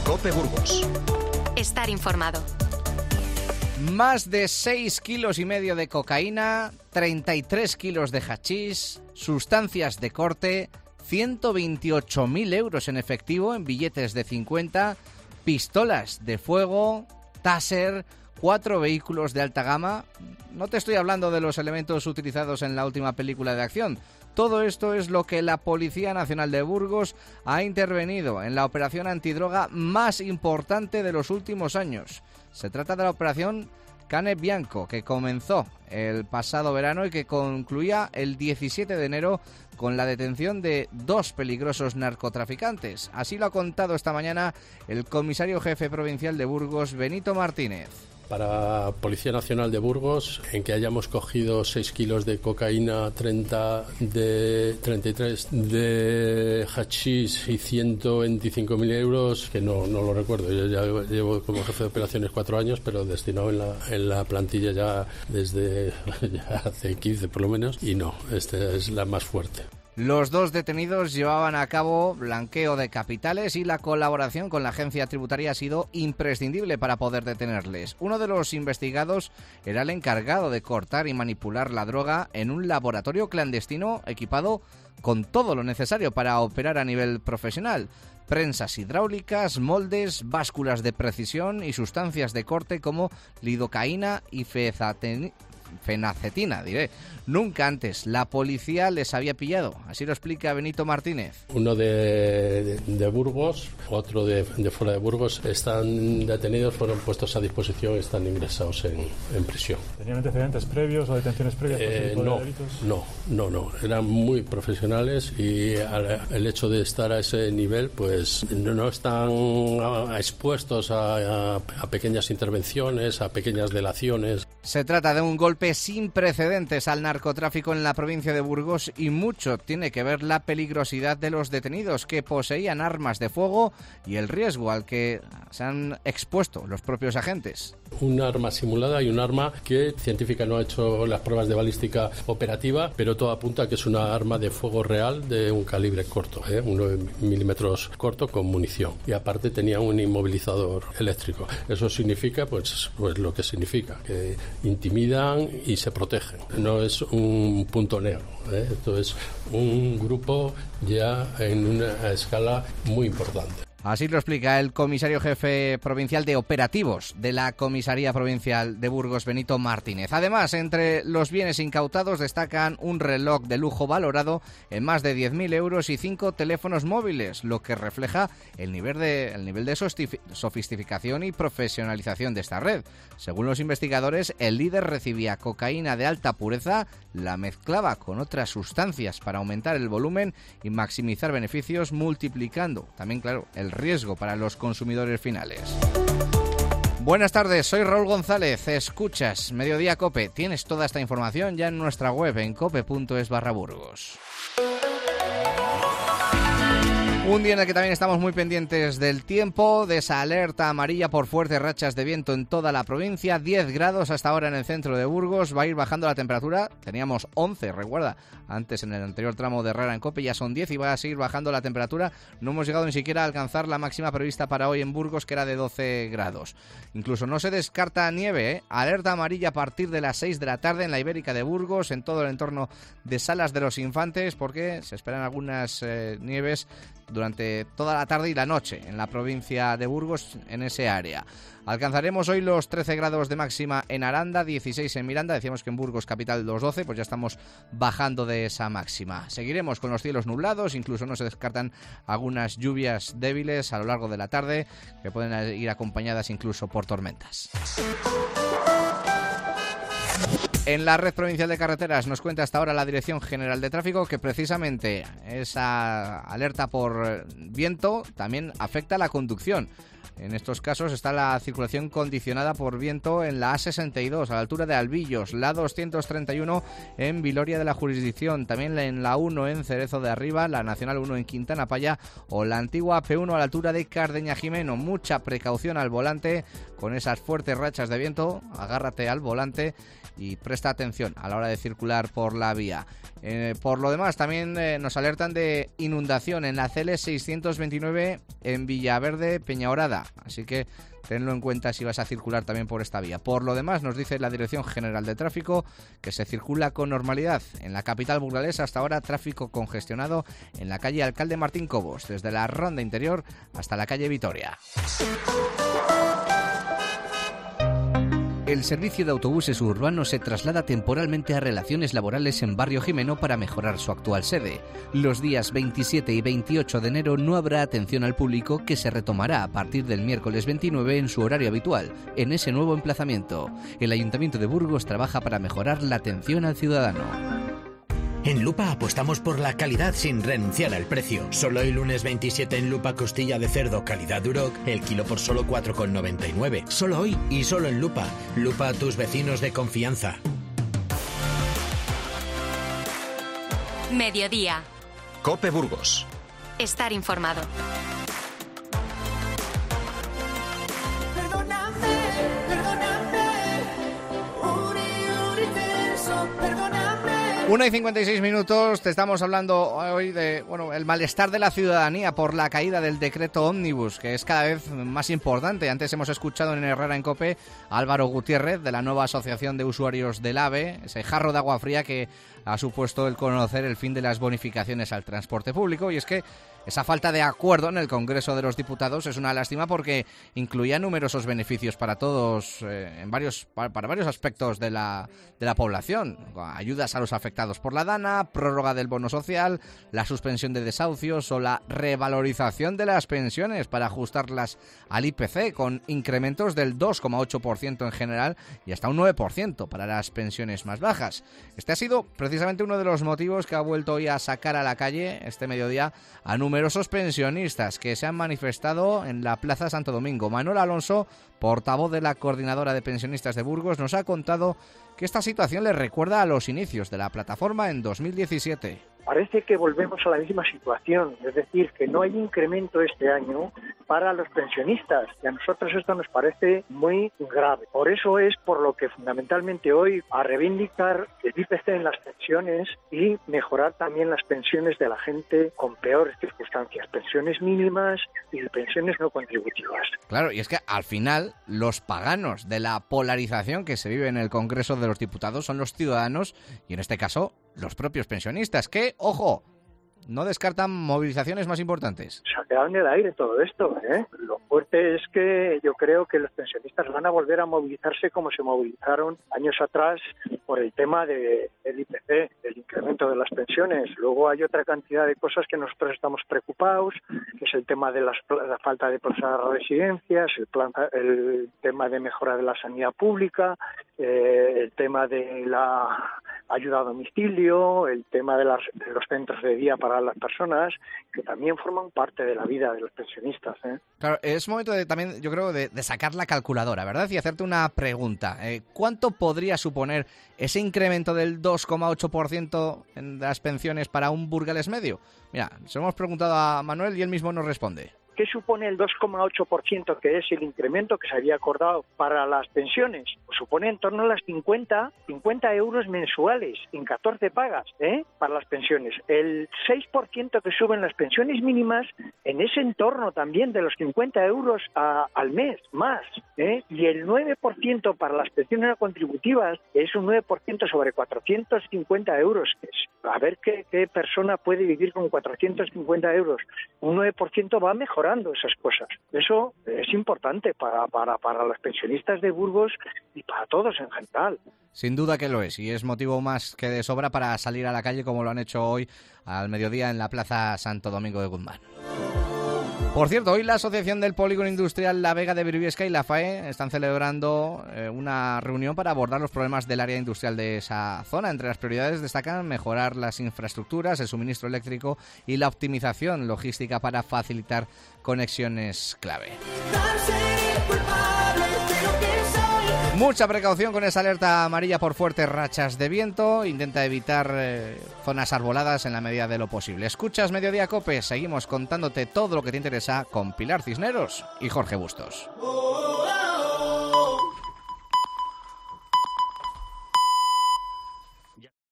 COPE Burgos. Estar informado. Más de 6,5 kilos de cocaína, 33 kilos de hachís, sustancias de corte, 128.000 euros en efectivo en billetes de 50, pistolas de fuego, taser, 4 vehículos de alta gama. No te estoy hablando de los elementos utilizados en la última película de acción. Todo esto es lo que la Policía Nacional de Burgos ha intervenido en la operación antidroga más importante de los últimos años. Se trata de la operación Cane Bianco, que comenzó el pasado verano y que concluía el 17 de enero con la detención de 2 peligrosos narcotraficantes. Así lo ha contado esta mañana el comisario jefe provincial de Burgos, Benito Martínez. Para Policía Nacional de Burgos, en que hayamos cogido 6 kilos de cocaína, 33 de hachís y 125.000 euros, que no lo recuerdo. Yo ya llevo como jefe de operaciones 4 años, pero destinado en la plantilla ya desde ya hace 15 por lo menos, y no, esta es la más fuerte. Los 2 detenidos llevaban a cabo blanqueo de capitales y la colaboración con la agencia tributaria ha sido imprescindible para poder detenerles. Uno de los investigados era el encargado de cortar y manipular la droga en un laboratorio clandestino equipado con todo lo necesario para operar a nivel profesional. Prensas hidráulicas, moldes, básculas de precisión y sustancias de corte como lidocaína y fenacetina, Nunca antes la policía les había pillado. Así lo explica Benito Martínez. Uno de Burgos, otro de fuera de Burgos, están detenidos, fueron puestos a disposición y están ingresados en prisión. ¿Tenían antecedentes previos o detenciones previas por tipo de delitos? No. Eran muy profesionales y el hecho de estar a ese nivel, pues no están expuestos a pequeñas intervenciones, a pequeñas delaciones. Se trata de un golpe sin precedentes al narcotráfico en la provincia de Burgos y mucho tiene que ver la peligrosidad de los detenidos que poseían armas de fuego y el riesgo al que se han expuesto los propios agentes. Un arma simulada y un arma que científica no ha hecho las pruebas de balística operativa, pero todo apunta a que es una arma de fuego real de un calibre corto, 9 milímetros corto con munición. Y aparte tenía un inmovilizador eléctrico. Eso significa pues lo que significa, que intimidan y se protegen. No es un punto negro, esto es un grupo ya en una escala muy importante. Así lo explica el comisario jefe provincial de operativos de la Comisaría Provincial de Burgos, Benito Martínez. Además, entre los bienes incautados destacan un reloj de lujo valorado en más de 10.000 euros y 5 teléfonos móviles, lo que refleja el nivel de sofisticación y profesionalización de esta red. Según los investigadores, el líder recibía cocaína de alta pureza, la mezclaba con otras sustancias para aumentar el volumen y maximizar beneficios, multiplicando también, claro, el riesgo para los consumidores finales. Buenas tardes, soy Raúl González, escuchas Mediodía COPE. Tienes toda esta información ya en nuestra web en cope.es/Burgos. Un día en el que también estamos muy pendientes del tiempo, de esa alerta amarilla por fuertes rachas de viento en toda la provincia, 10 grados hasta ahora en el centro de Burgos, va a ir bajando la temperatura, teníamos 11, recuerda, antes en el anterior tramo de Herrera en COPE ya son 10 y va a seguir bajando la temperatura, no hemos llegado ni siquiera a alcanzar la máxima prevista para hoy en Burgos, que era de 12 grados. Incluso no se descarta nieve, alerta amarilla a partir de las 6 de la tarde en la Ibérica de Burgos, en todo el entorno de Salas de los Infantes, porque se esperan algunas nieves durante toda la tarde y la noche en la provincia de Burgos, en ese área. Alcanzaremos hoy los 13 grados de máxima en Aranda, 16 en Miranda, decíamos que en Burgos capital los 12, pues ya estamos bajando de esa máxima. Seguiremos con los cielos nublados, incluso no se descartan algunas lluvias débiles a lo largo de la tarde, que pueden ir acompañadas incluso por tormentas. En la red provincial de carreteras nos cuenta hasta ahora la Dirección General de Tráfico que precisamente esa alerta por viento también afecta a la conducción. En estos casos está la circulación condicionada por viento en la A62 a la altura de Albillos, la 231 en Viloria de la Jurisdicción, también en la 1 en Cerezo de Arriba, la Nacional 1 en Quintana Paya o la antigua P1 a la altura de Cardeña Jimeno. Mucha precaución al volante con esas fuertes rachas de viento, agárrate al volante y presta atención a la hora de circular por la vía. Por lo demás, también nos alertan de inundación en la CL 629 en Villaverde, Peñaorada, así que tenlo en cuenta si vas a circular también por esta vía. Por lo demás, nos dice la Dirección General de Tráfico que se circula con normalidad. En la capital burgalesa hasta ahora tráfico congestionado en la calle Alcalde Martín Cobos, desde la Ronda Interior hasta la calle Vitoria. El servicio de autobuses urbanos se traslada temporalmente a Relaciones Laborales en Barrio Jimeno para mejorar su actual sede. Los días 27 y 28 de enero no habrá atención al público, que se retomará a partir del miércoles 29 en su horario habitual, en ese nuevo emplazamiento. El Ayuntamiento de Burgos trabaja para mejorar la atención al ciudadano. En Lupa apostamos por la calidad sin renunciar al precio. Solo el lunes 27 en Lupa costilla de cerdo calidad Duroc, el kilo por solo 4,99. Solo hoy y solo en Lupa. Lupa, tus vecinos de confianza. Mediodía. COPE Burgos. Estar informado. Una y 56 minutos, te estamos hablando hoy de el malestar de la ciudadanía por la caída del decreto ómnibus, que es cada vez más importante. Antes hemos escuchado en Herrera en COPE a Álvaro Gutiérrez, de la nueva Asociación de Usuarios del AVE, ese jarro de agua fría que ha supuesto el conocer el fin de las bonificaciones al transporte público. Y es que esa falta de acuerdo en el Congreso de los Diputados es una lástima, porque incluía numerosos beneficios para todos, para varios aspectos de la población. Ayudas a los afectados por la DANA, prórroga del bono social, la suspensión de desahucios o la revalorización de las pensiones para ajustarlas al IPC, con incrementos del 2,8% en general y hasta un 9% para las pensiones más bajas. Este ha sido precisamente uno de los motivos que ha vuelto hoy a sacar a la calle este mediodía a numerosos pensionistas que se han manifestado en la Plaza Santo Domingo. Manuel Alonso, portavoz de la Coordinadora de Pensionistas de Burgos, nos ha contado que esta situación le recuerda a los inicios de la plataforma en 2017. Parece que volvemos a la misma situación, es decir, que no hay incremento este año para los pensionistas, y a nosotros esto nos parece muy grave. Por eso es por lo que fundamentalmente hoy a reivindicar el IPC en las pensiones y mejorar también las pensiones de la gente con peores circunstancias, pensiones mínimas y pensiones no contributivas. Claro, y es que al final los paganos de la polarización que se vive en el Congreso de los Diputados son los ciudadanos, y en este caso los propios pensionistas, que, ojo, no descartan movilizaciones más importantes. Se ha quedado en el aire todo esto, ¿eh? Lo fuerte es que yo creo que los pensionistas van a volver a movilizarse como se movilizaron años atrás por el tema del IPC, del incremento de las pensiones. Luego hay otra cantidad de cosas que nosotros estamos preocupados, que es el tema de la falta de plazas de residencias, el tema de mejora de la sanidad pública, el tema de la ayuda a domicilio, el tema de los centros de día para las personas, que también forman parte de la vida de los pensionistas, ¿eh? Claro, es momento también, yo creo, de sacar la calculadora, ¿verdad? Y hacerte una pregunta. ¿Cuánto podría suponer ese incremento del 2,8% en las pensiones para un burgalés medio? Mira, se lo hemos preguntado a Manuel y él mismo nos responde. ¿Qué supone el 2,8% que es el incremento que se había acordado para las pensiones? Pues supone en torno a las 50 euros mensuales en 14 pagas, para las pensiones. El 6% que suben las pensiones mínimas en ese entorno también de los 50 euros al mes más, y el 9% para las pensiones no contributivas es un 9% sobre 450 euros. A ver qué persona puede vivir con 450 euros. Un 9% va mejorando esas cosas. Eso es importante para los pensionistas de Burgos y para todos en general. Sin duda que lo es, y es motivo más que de sobra para salir a la calle, como lo han hecho hoy al mediodía en la Plaza Santo Domingo de Guzmán. Por cierto, hoy la Asociación del Polígono Industrial La Vega de Briviesca y la FAE están celebrando una reunión para abordar los problemas del área industrial de esa zona. Entre las prioridades destacan mejorar las infraestructuras, el suministro eléctrico y la optimización logística para facilitar conexiones clave. Mucha precaución con esa alerta amarilla por fuertes rachas de viento. Intenta evitar zonas arboladas en la medida de lo posible. Escuchas Mediodía COPE. Seguimos contándote todo lo que te interesa con Pilar Cisneros y Jorge Bustos.